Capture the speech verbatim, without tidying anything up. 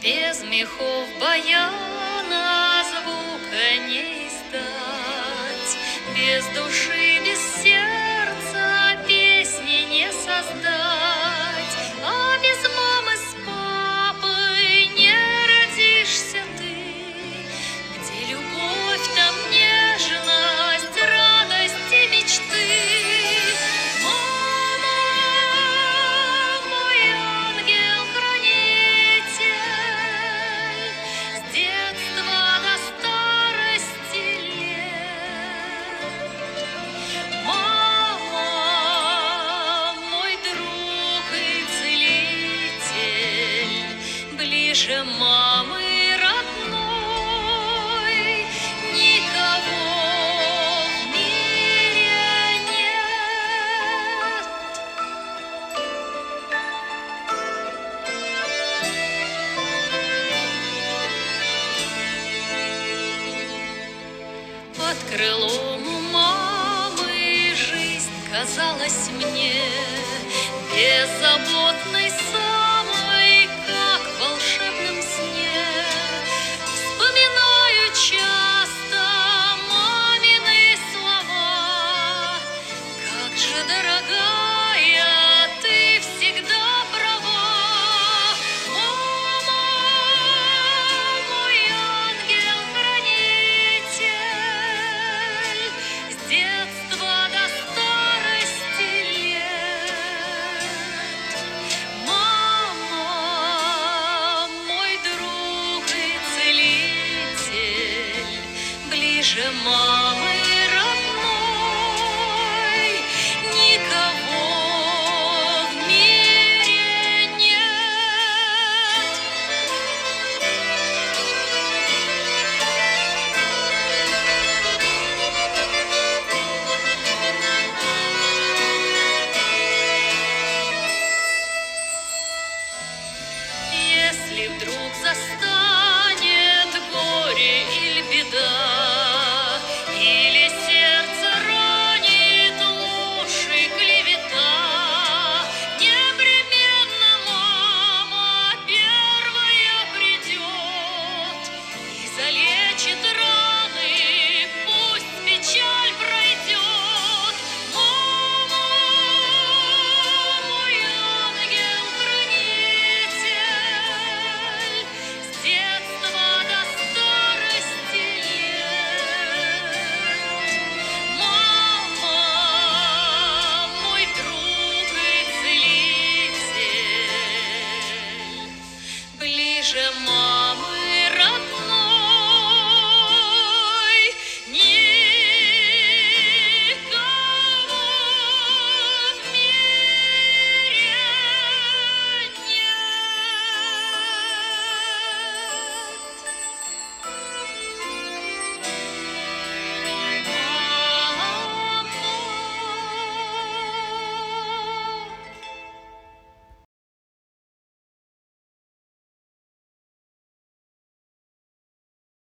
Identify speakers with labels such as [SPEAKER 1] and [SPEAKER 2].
[SPEAKER 1] Без мехов баяна звука не издать, без души, без сердца песни не создать. А без мамы с папой не родишься ты, где любовь, там нежность, радость и мечты. Мама, мой ангел-хранитель, с детства до старости лет. Мама, мой друг и целитель, ближе мамы родной никого в мире нет. Под крылом у мамы жизнь казалась мне беззаботной самой, как в волшебном сне. Вспоминаю часто мамины слова: как же, дорогая, ты всегда права. Мама, мой ангел-хранитель, с детства до старости лет. Мама, мой друг и целитель, ближе мамы родной никого в мире нет. Если вдруг заставить